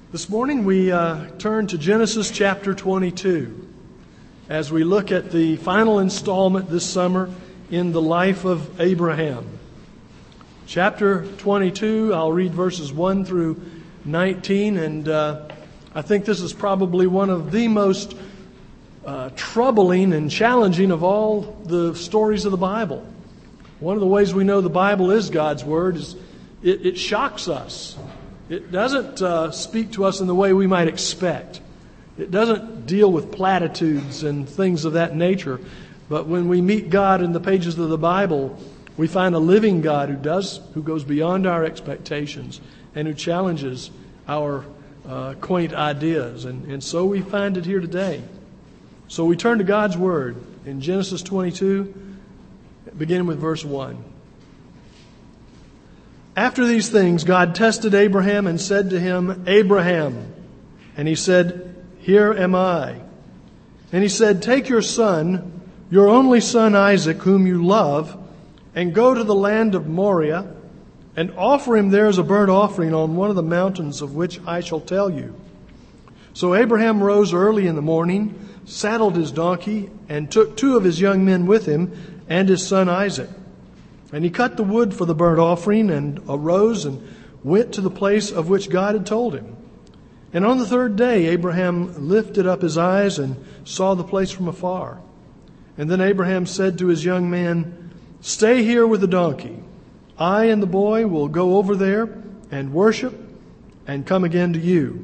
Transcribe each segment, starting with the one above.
This morning we turn to Genesis chapter 22 as we look at the final installment this summer in the life of Abraham. Chapter 22, I'll read verses 1 through 19, and I think this is probably one of the most troubling and challenging of all the stories of the Bible. One of the ways we know the Bible is God's Word is it shocks us. It doesn't speak to us in the way we might expect. It doesn't deal with platitudes and things of that nature. But when we meet God in the pages of the Bible, we find a living God who goes beyond our expectations and who challenges our quaint ideas. And so we find it here today. So we turn to God's Word in Genesis 22, beginning with verse 1. After these things, God tested Abraham and said to him, "Abraham." And he said, "Here am I." And he said, "Take your son, your only son Isaac, whom you love, and go to the land of Moriah, and offer him there as a burnt offering on one of the mountains of which I shall tell you." So Abraham rose early in the morning, saddled his donkey, and took 2 of his young men with him, and his son Isaac. And he cut the wood for the burnt offering, and arose and went to the place of which God had told him. And on the 3rd day Abraham lifted up his eyes and saw the place from afar. And then Abraham said to his young man, "Stay here with the donkey. I and the boy will go over there and worship and come again to you."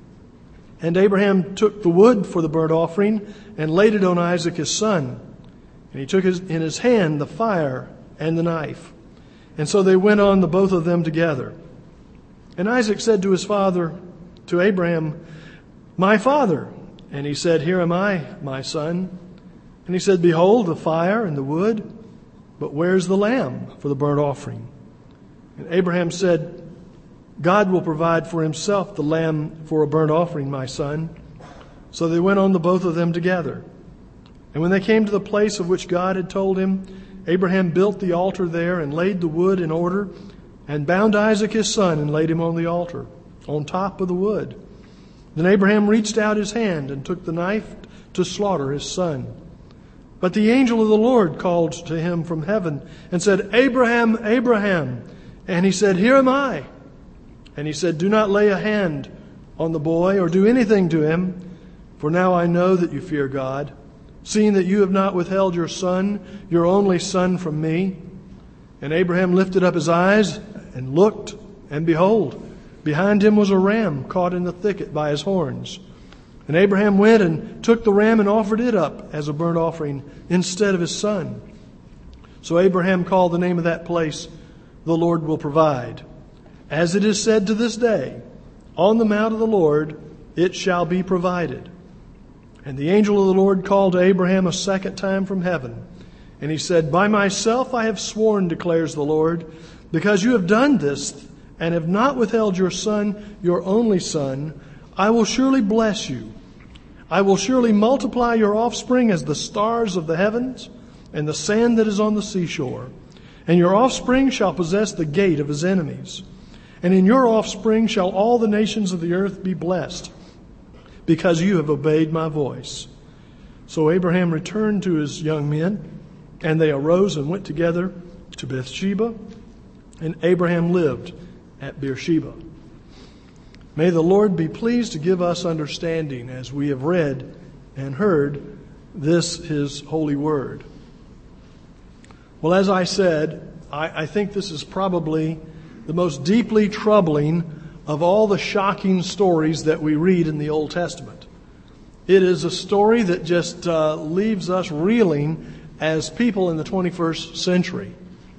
And Abraham took the wood for the burnt offering and laid it on Isaac his son. And he took in his hand the fire and the knife. And so they went on, the both of them together. And Isaac said to his father, to Abraham, "My father." And he said, "Here am I, my son." And he said, "Behold, the fire and the wood, but where's the lamb for the burnt offering?" And Abraham said, "God will provide for himself the lamb for a burnt offering, my son." So they went on, the both of them together. And when they came to the place of which God had told him, Abraham built the altar there and laid the wood in order, and bound Isaac his son and laid him on the altar, on top of the wood. Then Abraham reached out his hand and took the knife to slaughter his son. But the angel of the Lord called to him from heaven and said, "Abraham, Abraham." And he said, "Here am I." And he said, "Do not lay a hand on the boy or do anything to him, for now I know that you fear God, seeing that you have not withheld your son, your only son, from me." And Abraham lifted up his eyes and looked, and behold, behind him was a ram caught in the thicket by his horns. And Abraham went and took the ram and offered it up as a burnt offering instead of his son. So Abraham called the name of that place, "The Lord will provide." As it is said to this day, "On the mount of the Lord it shall be provided." And the angel of the Lord called to Abraham a second time from heaven. And he said, "By myself I have sworn, declares the Lord, because you have done this and have not withheld your son, your only son, I will surely bless you. I will surely multiply your offspring as the stars of the heavens and the sand that is on the seashore. And your offspring shall possess the gate of his enemies. And in your offspring shall all the nations of the earth be blessed, because you have obeyed my voice." So Abraham returned to his young men, and they arose and went together to Beersheba, and Abraham lived at Beersheba. May the Lord be pleased to give us understanding as we have read and heard this, his holy word. Well, as I said, I think this is probably the most deeply troubling of all the shocking stories that we read in the Old Testament. It is a story that just leaves us reeling as people in the 21st century.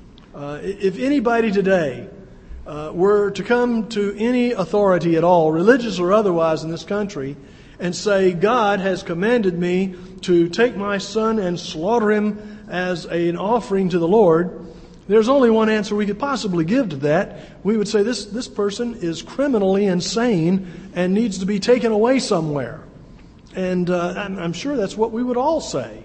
If anybody today were to come to any authority at all, religious or otherwise, in this country, and say, "God has commanded me to take my son and slaughter him as an offering to the Lord," there's only one answer we could possibly give to that. We would say this person is criminally insane and needs to be taken away somewhere. And I'm sure that's what we would all say.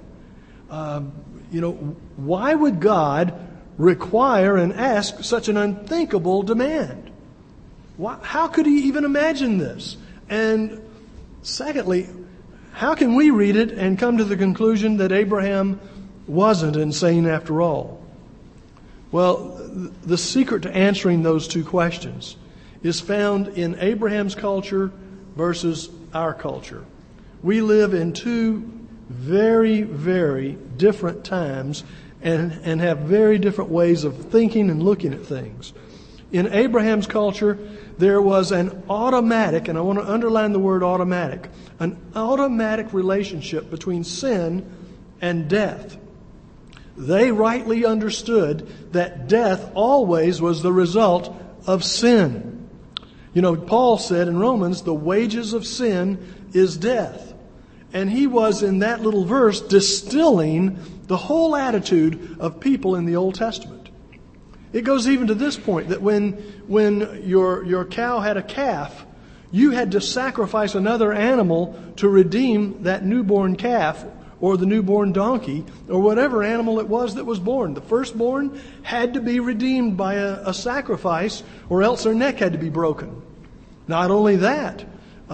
Why would God require and ask such an unthinkable demand? How could he even imagine this? And secondly, how can we read it and come to the conclusion that Abraham wasn't insane after all? Well, the secret to answering those two questions is found in Abraham's culture versus our culture. We live in two very, very different times and have very different ways of thinking and looking at things. In Abraham's culture, there was an automatic, and I want to underline the word automatic, an automatic relationship between sin and death. They rightly understood that death always was the result of sin. You know, Paul said in Romans, the wages of sin is death. And he was, in that little verse, distilling the whole attitude of people in the Old Testament. It goes even to this point, that when your cow had a calf, you had to sacrifice another animal to redeem that newborn calf or the newborn donkey or whatever animal it was that was born. The firstborn had to be redeemed by a sacrifice, or else their neck had to be broken. Not only that,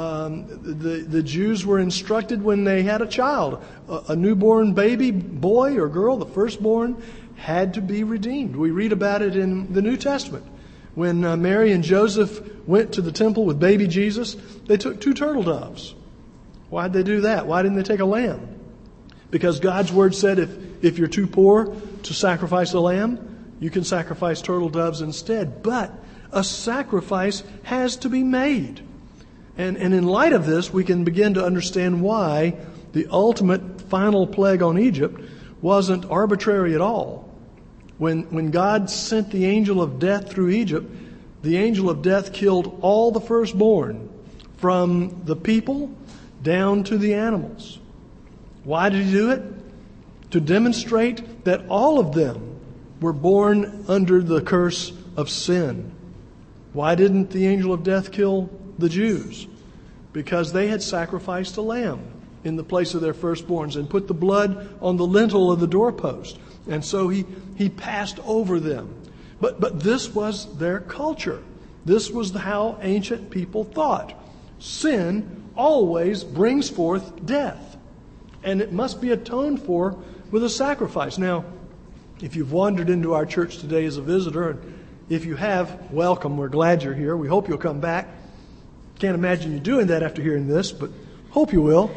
the Jews were instructed when they had a child, a newborn baby, boy or girl, the firstborn, had to be redeemed. We read about it in the New Testament. When Mary and Joseph went to the temple with baby Jesus, they took 2 turtle doves. Why'd they do that? Why didn't they take a lamb? Because God's Word said if you're too poor to sacrifice a lamb, you can sacrifice turtle doves instead. But a sacrifice has to be made. And in light of this, we can begin to understand why the ultimate final plague on Egypt wasn't arbitrary at all. When God sent the angel of death through Egypt, the angel of death killed all the firstborn, from the people down to the animals. Why did he do it? To demonstrate that all of them were born under the curse of sin. Why didn't the angel of death kill the Jews? Because they had sacrificed a lamb in the place of their firstborns and put the blood on the lintel of the doorpost. And so he passed over them. But this was their culture. This was how ancient people thought. Sin always brings forth death. And it must be atoned for with a sacrifice. Now, if you've wandered into our church today as a visitor, and if you have, welcome. We're glad you're here. We hope you'll come back. Can't imagine you doing that after hearing this, but hope you will.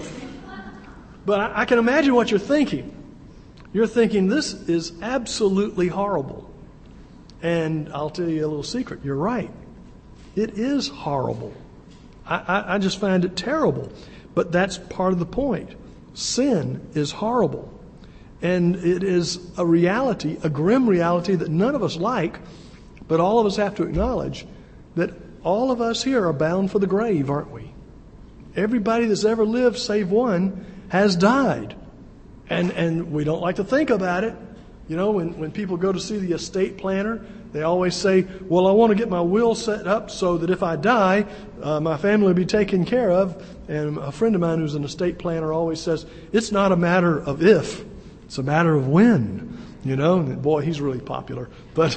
But I can imagine what you're thinking. You're thinking, this is absolutely horrible. And I'll tell you a little secret. You're right. It is horrible. I just find it terrible. But that's part of the point. Sin is horrible. And it is a reality, a grim reality that none of us like, but all of us have to acknowledge that all of us here are bound for the grave, aren't we? Everybody that's ever lived, save one, has died. And we don't like to think about it. You know, when people go to see the estate planner, they always say, well, I want to get my will set up so that if I die, my family will be taken care of. And a friend of mine who's an estate planner always says, it's not a matter of if, it's a matter of when. You know, and boy, he's really popular. But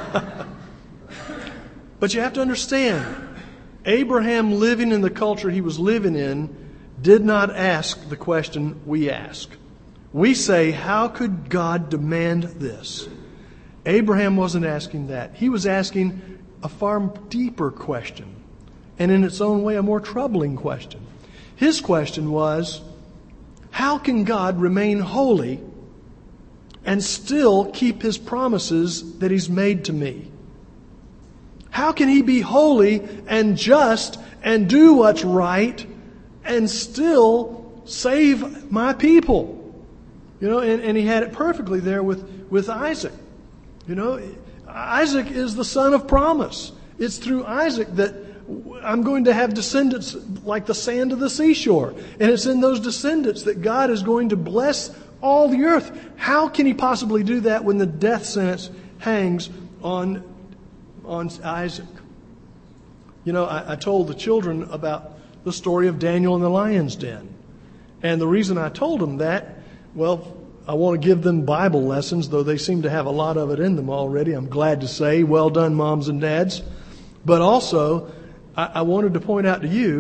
but you have to understand, Abraham, living in the culture he was living in, did not ask the question we ask. We say, how could God demand this? Abraham wasn't asking that. He was asking a far deeper question, and in its own way, a more troubling question. His question was, how can God remain holy and still keep His promises that He's made to me? How can He be holy and just and do what's right and still save my people? You know, and he had it perfectly there with Isaac. You know, Isaac is the son of promise. It's through Isaac that I'm going to have descendants like the sand of the seashore. And it's in those descendants that God is going to bless all the earth. How can He possibly do that when the death sentence hangs on Isaac? You know, I told the children about the story of Daniel in the lion's den. And the reason I told them that, well, I want to give them Bible lessons, though they seem to have a lot of it in them already. I'm glad to say, well done, moms and dads. But also, I wanted to point out to you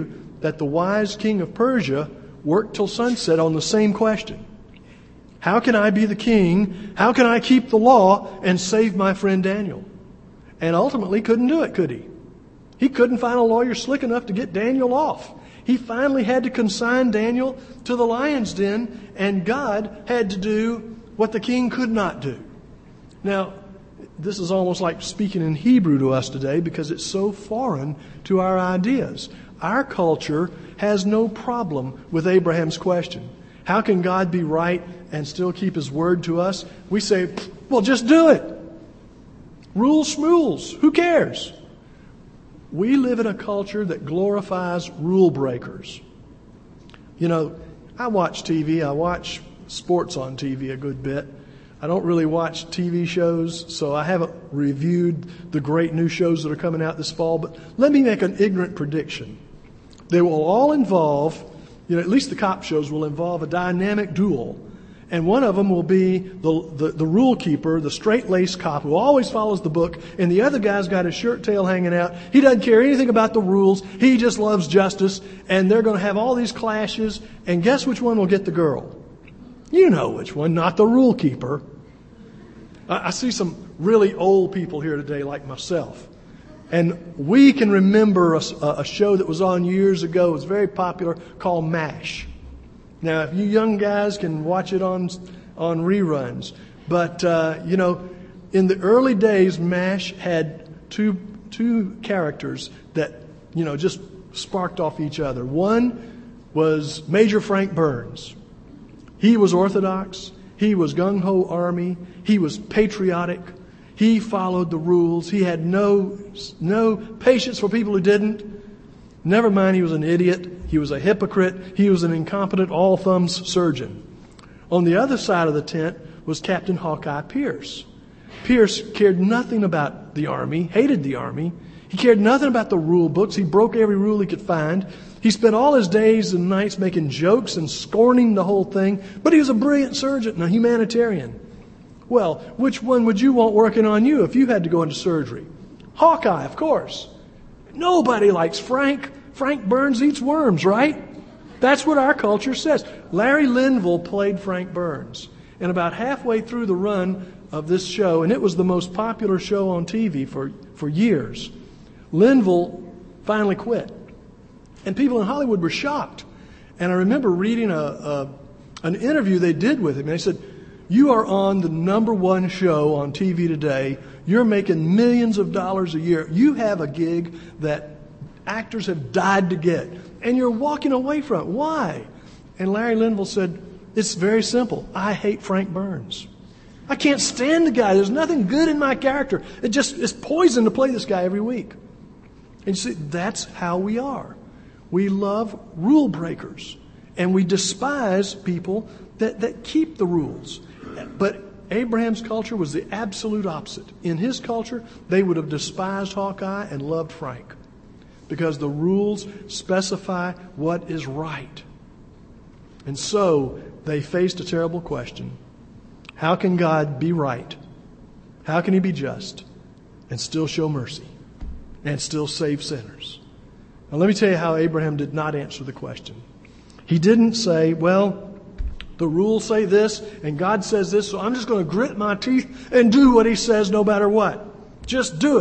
that the wise king of Persia worked till sunset on the same question. How can I be the king? How can I keep the law and save my friend Daniel? And ultimately couldn't do it, could he? He couldn't find a lawyer slick enough to get Daniel off. He finally had to consign Daniel to the lion's den, and God had to do what the king could not do. Now, this is almost like speaking in Hebrew to us today because it's so foreign to our ideas. Our culture has no problem with Abraham's question. How can God be right and still keep His word to us? We say, well, just do it. Rules, schmools. Who cares? We live in a culture that glorifies rule breakers. You know, I watch TV. I watch sports on TV a good bit. I don't really watch TV shows, so I haven't reviewed the great new shows that are coming out this fall. But let me make an ignorant prediction. They will all involve, at least the cop shows will involve a dynamic duel. And one of them will be the rule keeper, the straight-laced cop who always follows the book, and the other guy's got his shirt tail hanging out. He doesn't care anything about the rules. He just loves justice. And they're going to have all these clashes. And guess which one will get the girl? You know which one, not the rule keeper. I see some really old people here today like myself. And we can remember a show that was on years ago. It was very popular, called MASH. Now, if you young guys can watch it on reruns. But, in the early days, MASH had two characters that, just sparked off each other. One was Major Frank Burns. He was Orthodox. He was gung-ho Army. He was patriotic. He followed the rules. He had no patience for people who didn't. Never mind, he was an idiot. He was a hypocrite. He was an incompetent all-thumbs surgeon. On the other side of the tent was Captain Hawkeye Pierce. Pierce cared nothing about the Army, hated the Army. He cared nothing about the rule books. He broke every rule he could find. He spent all his days and nights making jokes and scorning the whole thing. But he was a brilliant surgeon and a humanitarian. Well, which one would you want working on you if you had to go into surgery? Hawkeye, of course. Nobody likes Frank. Frank Burns eats worms, right? That's what our culture says. Larry Linville played Frank Burns. And about halfway through the run of this show, and it was the most popular show on TV for years, Linville finally quit. And people in Hollywood were shocked. And I remember reading an interview they did with him. And they said, you are on the number one show on TV today. You're making millions of dollars a year. You have a gig that actors have died to get. And you're walking away from it. Why? And Larry Linville said, it's very simple. I hate Frank Burns. I can't stand the guy. There's nothing good in my character. It's poison to play this guy every week. And you see, that's how we are. We love rule breakers. And we despise people that keep the rules. But Abraham's culture was the absolute opposite. In his culture, they would have despised Hawkeye and loved Frank. Because the rules specify what is right. And so they faced a terrible question. How can God be right? How can He be just and still show mercy and still save sinners? Now let me tell you how Abraham did not answer the question. He didn't say, well, the rules say this and God says this, so I'm just going to grit my teeth and do what He says no matter what. Just do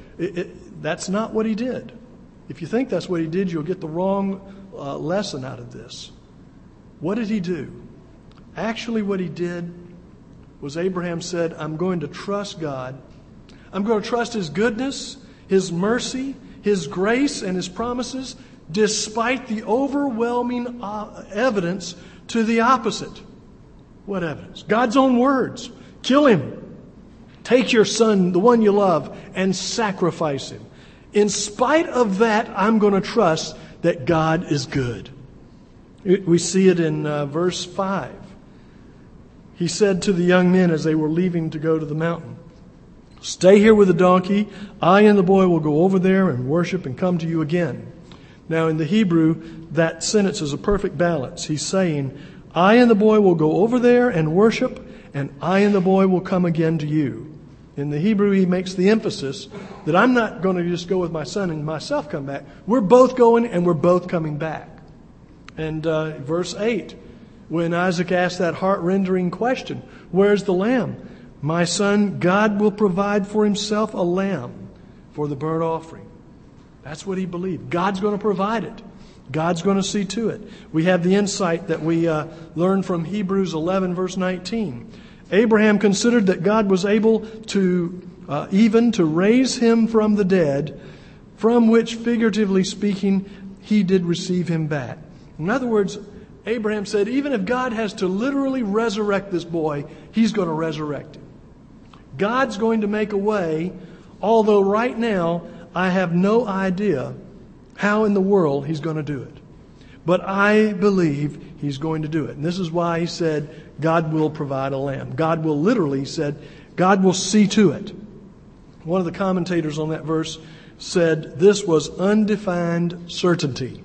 it. That's not what he did. If you think that's what he did, you'll get the wrong lesson out of this. What did he do? Actually, what he did was Abraham said, I'm going to trust God. I'm going to trust His goodness, His mercy, His grace, and His promises, despite the overwhelming evidence to the opposite. What evidence? God's own words. Kill him. Take your son, the one you love, and sacrifice him. In spite of that, I'm going to trust that God is good. We see it in verse 5. He said to the young men as they were leaving to go to the mountain, stay here with the donkey. I and the boy will go over there and worship and come to you again. Now in the Hebrew, that sentence is a perfect balance. He's saying, I and the boy will go over there and worship, and I and the boy will come again to you. In the Hebrew, he makes the emphasis that I'm not going to just go with my son and myself come back. We're both going and we're both coming back. And verse 8, when Isaac asked that heart-rendering question, where's the lamb? My son, God will provide for himself a lamb for the burnt offering. That's what he believed. God's going to provide it. God's going to see to it. We have the insight that we learn from Hebrews 11, verse 19. Abraham considered that God was able to even to raise him from the dead, from which, figuratively speaking, he did receive him back. In other words, Abraham said, even if God has to literally resurrect this boy, he's going to resurrect him. God's going to make a way, although right now I have no idea how in the world he's going to do it. But I believe he's going to do it. And this is why he said, God will provide a lamb. God will literally, he said, God will see to it. One of the commentators on that verse said this was undefined certainty.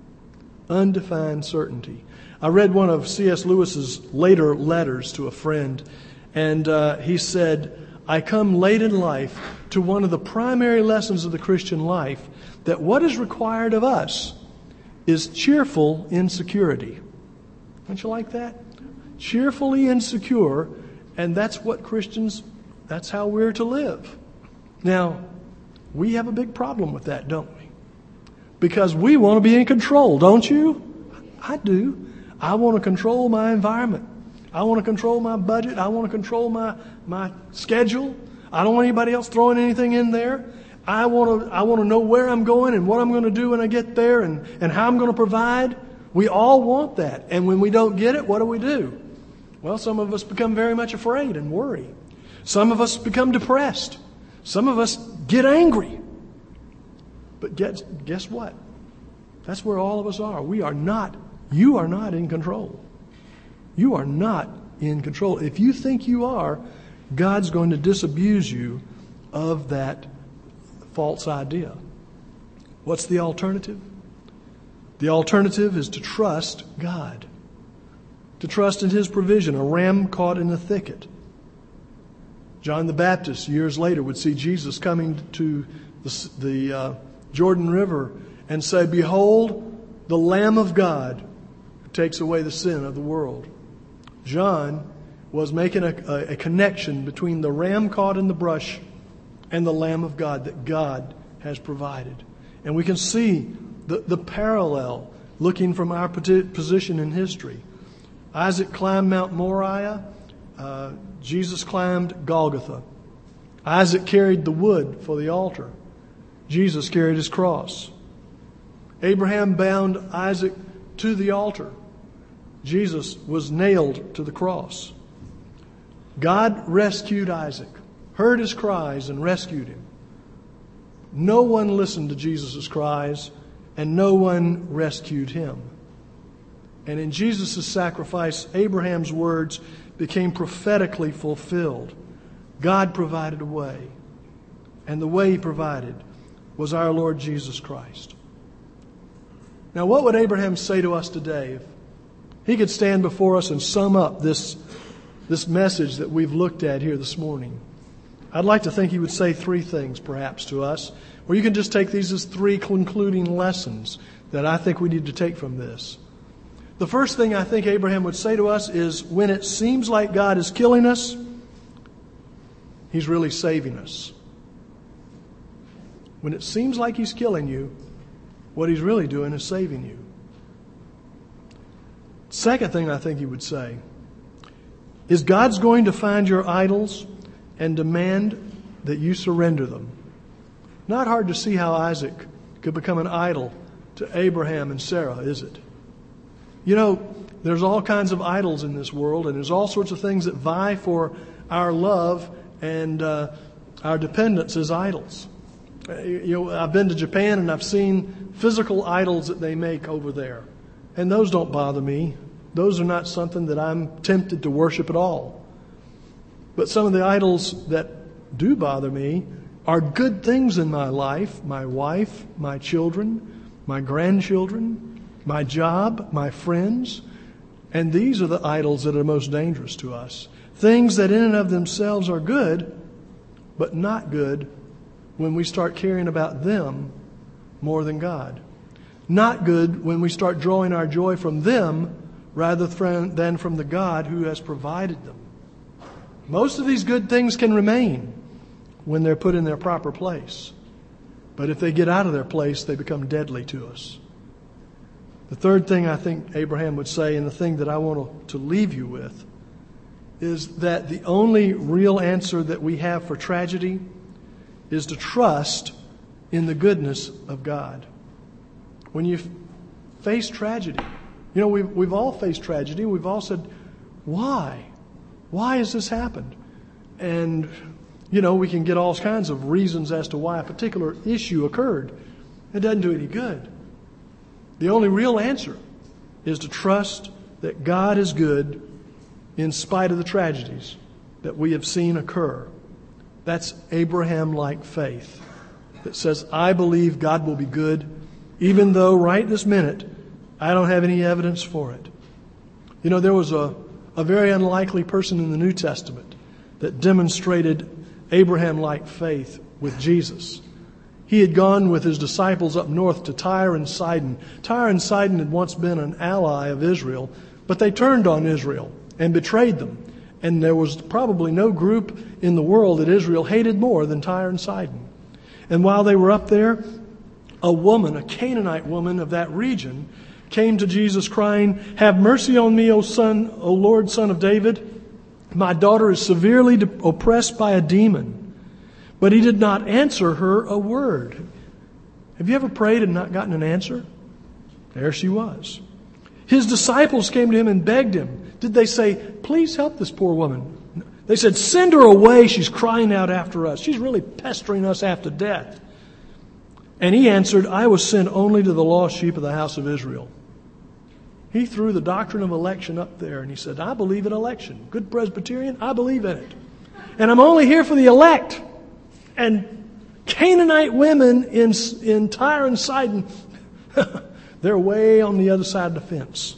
Undefined certainty. I read one of C.S. Lewis's later letters to a friend, and he said, I come late in life to one of the primary lessons of the Christian life, that what is required of us is cheerful insecurity. Don't you like that? Cheerfully insecure, and that's what Christians, that's how we're to live. Now, we have a big problem with that, don't we? Because we want to be in control, don't you? I do. I want to control my environment. I want to control my budget. I want to control my schedule. I don't want anybody else throwing anything in there. I want to know where I'm going and what I'm going to do when I get there and how I'm going to provide. We all want that. And when we don't get it, what do? Well, some of us become very much afraid and worry. Some of us become depressed. Some of us get angry. But guess what? That's where all of us are. You are not in control. You are not in control. If you think you are, God's going to disabuse you of that false idea. What's the alternative? The alternative is to trust God. To trust in His provision, a ram caught in a thicket. John the Baptist, years later, would see Jesus coming to the Jordan River and say, behold, the Lamb of God who takes away the sin of the world. John was making a connection between the ram caught in the brush and the Lamb of God that God has provided. And we can see the parallel looking from our position in history. Isaac climbed Mount Moriah. Jesus climbed Golgotha. Isaac carried the wood for the altar. Jesus carried his cross. Abraham bound Isaac to the altar. Jesus was nailed to the cross. God rescued Isaac, heard his cries, and rescued him. No one listened to Jesus' cries, and no one rescued him. And in Jesus' sacrifice, Abraham's words became prophetically fulfilled. God provided a way, and the way He provided was our Lord Jesus Christ. Now, what would Abraham say to us today if he could stand before us and sum up this message that we've looked at here this morning? I'd like to think he would say three things perhaps to us, or you can just take these as three concluding lessons that I think we need to take from this. The first thing I think Abraham would say to us is, when it seems like God is killing us, He's really saving us. When it seems like He's killing you, what He's really doing is saving you. Second thing I think he would say is, God's going to find your idols and demand that you surrender them. Not hard to see how Isaac could become an idol to Abraham and Sarah, is it? You know, there's all kinds of idols in this world, and there's all sorts of things that vie for our love and our dependence as idols. I've been to Japan and I've seen physical idols that they make over there. And those don't bother me. Those are not something that I'm tempted to worship at all. But some of the idols that do bother me are good things in my life, my wife, my children, my grandchildren, my job, my friends. And these are the idols that are most dangerous to us. Things that in and of themselves are good, but not good when we start caring about them more than God. Not good when we start drawing our joy from them rather than from the God who has provided them. Most of these good things can remain when they're put in their proper place. But if they get out of their place, they become deadly to us. The third thing I think Abraham would say, and the thing that I want to leave you with, is that the only real answer that we have for tragedy is to trust in the goodness of God. When you face tragedy, we've all faced tragedy. We've all said, why? Why has this happened? And, we can get all kinds of reasons as to why a particular issue occurred. It doesn't do any good. The only real answer is to trust that God is good in spite of the tragedies that we have seen occur. That's Abraham-like faith that says, I believe God will be good, even though right this minute I don't have any evidence for it. There was a very unlikely person in the New Testament that demonstrated Abraham-like faith with Jesus. He had gone with his disciples up north to Tyre and Sidon. Tyre and Sidon had once been an ally of Israel, but they turned on Israel and betrayed them. And there was probably no group in the world that Israel hated more than Tyre and Sidon. And while they were up there, a woman, a Canaanite woman of that region, came to Jesus crying, have mercy on me, O Lord, Son of David. My daughter is severely oppressed by a demon. But he did not answer her a word. Have you ever prayed and not gotten an answer? There she was. His disciples came to him and begged him. Did they say, please help this poor woman? They said, send her away. She's crying out after us. She's really pestering us after death. And he answered, I was sent only to the lost sheep of the house of Israel. He threw the doctrine of election up there and he said, I believe in election. Good Presbyterian, I believe in it. And I'm only here for the elect. And Canaanite women in Tyre and Sidon, they're way on the other side of the fence.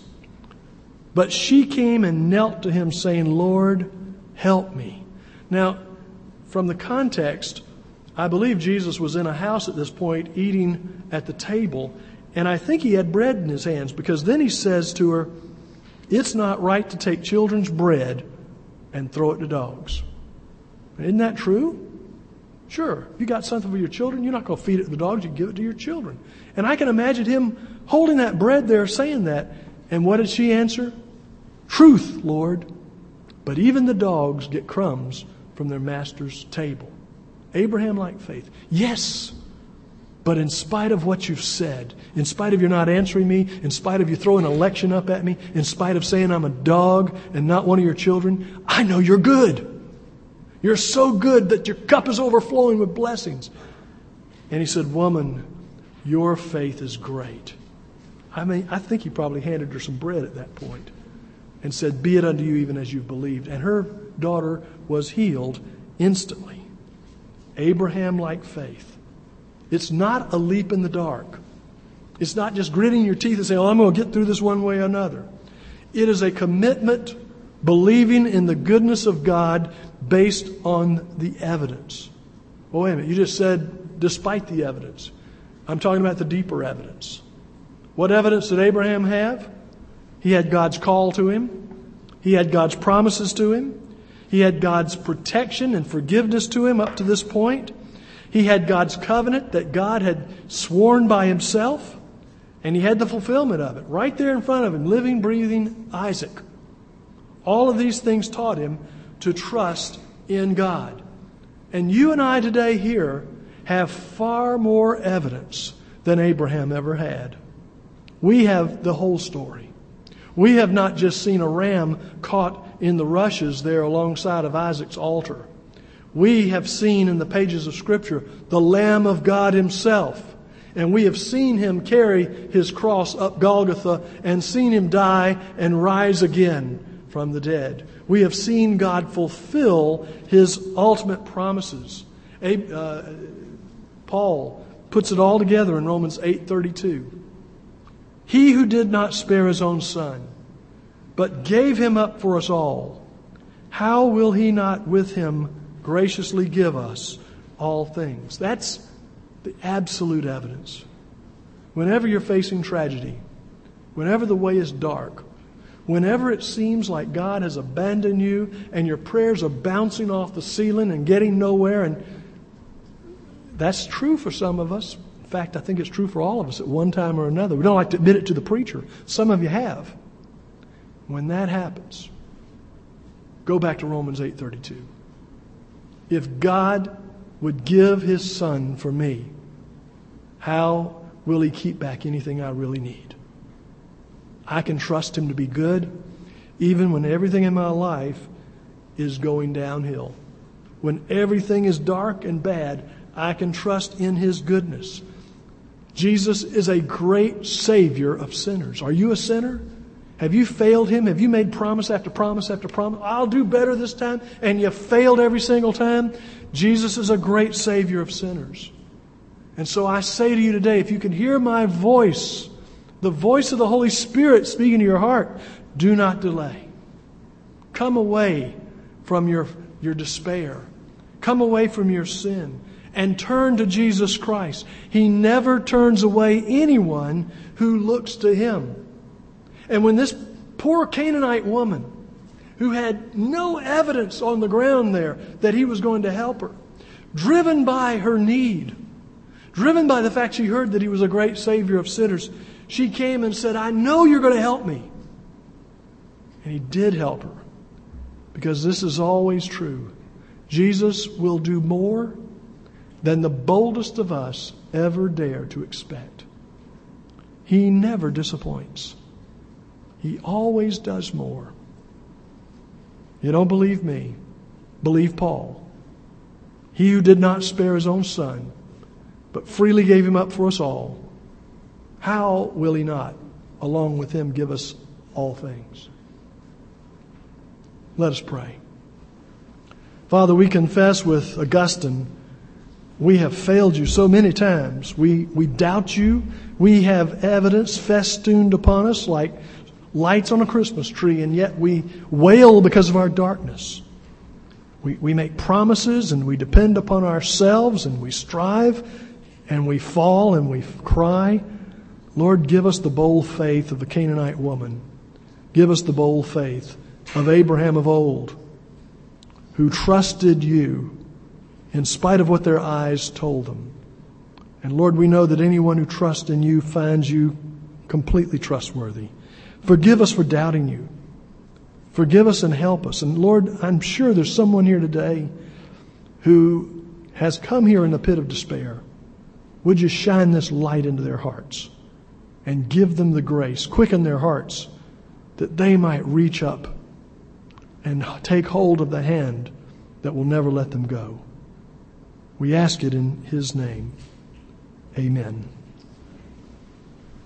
But she came and knelt to him saying, Lord, help me. Now, from the context, I believe Jesus was in a house at this point eating at the table. And I think he had bread in his hands, because then he says to her, it's not right to take children's bread and throw it to dogs. Isn't that true? Sure, if you got something for your children, you're not going to feed it to the dogs, you give it to your children. And I can imagine him holding that bread there saying that. And what did she answer? Truth, Lord. But even the dogs get crumbs from their master's table. Abraham-like faith. Yes. But in spite of what you've said, in spite of you not answering me, in spite of you throwing an election up at me, in spite of saying I'm a dog and not one of your children, I know you're good. You're so good that your cup is overflowing with blessings. And he said, woman, your faith is great. I think he probably handed her some bread at that point and said, be it unto you even as you've believed. And her daughter was healed instantly. Abraham-like faith. It's not a leap in the dark. It's not just gritting your teeth and saying, I'm going to get through this one way or another. It is a commitment, believing in the goodness of God based on the evidence. Well, wait a minute. You just said, despite the evidence. I'm talking about the deeper evidence. What evidence did Abraham have? He had God's call to him. He had God's promises to him. He had God's protection and forgiveness to him up to this point. He had God's covenant that God had sworn by himself. And he had the fulfillment of it right there in front of him, living, breathing Isaac. All of these things taught him to trust in God. And you and I today here have far more evidence than Abraham ever had. We have the whole story. We have not just seen a ram caught in the rushes there alongside of Isaac's altar. We have seen in the pages of Scripture the Lamb of God himself. And we have seen him carry his cross up Golgotha and seen him die and rise again from the dead. We have seen God fulfill his ultimate promises. Paul puts it all together in Romans 8:32. He who did not spare his own son, but gave him up for us all, how will he not with him graciously give us all things. That's the absolute evidence. Whenever you're facing tragedy, whenever the way is dark, whenever it seems like God has abandoned you and your prayers are bouncing off the ceiling and getting nowhere, and that's true for some of us. In fact, I think it's true for all of us at one time or another. We don't like to admit it to the preacher. Some of you have. When that happens, go back to Romans 8:32. If God would give His Son for me, how will He keep back anything I really need? I can trust Him to be good even when everything in my life is going downhill. When everything is dark and bad, I can trust in His goodness. Jesus is a great Savior of sinners. Are you a sinner? Have you failed Him? Have you made promise after promise after promise? I'll do better this time, and you failed every single time? Jesus is a great Savior of sinners. And so I say to you today, if you can hear my voice, the voice of the Holy Spirit speaking to your heart, do not delay. Come away from your despair. Come away from your sin and turn to Jesus Christ. He never turns away anyone who looks to Him. And when this poor Canaanite woman, who had no evidence on the ground there that He was going to help her, driven by her need, driven by the fact she heard that He was a great Savior of sinners, she came and said, I know you're going to help me. And He did help her. Because this is always true. Jesus will do more than the boldest of us ever dare to expect. He never disappoints. He always does more. You don't believe me? Believe Paul. He who did not spare His own Son, but freely gave Him up for us all, how will He not, along with Him, give us all things? Let us pray. Father, we confess with Augustine, we have failed You so many times. We doubt You. We have evidence festooned upon us like lights on a Christmas tree, and yet we wail because of our darkness. We make promises and we depend upon ourselves and we strive and we fall and we cry. Lord, give us the bold faith of the Canaanite woman. Give us the bold faith of Abraham of old, who trusted You in spite of what their eyes told them. And Lord, we know that anyone who trusts in You finds You completely trustworthy. Forgive us for doubting You. Forgive us and help us. And Lord, I'm sure there's someone here today who has come here in the pit of despair. Would You shine this light into their hearts and give them the grace, quicken their hearts, that they might reach up and take hold of the hand that will never let them go. We ask it in His name. Amen.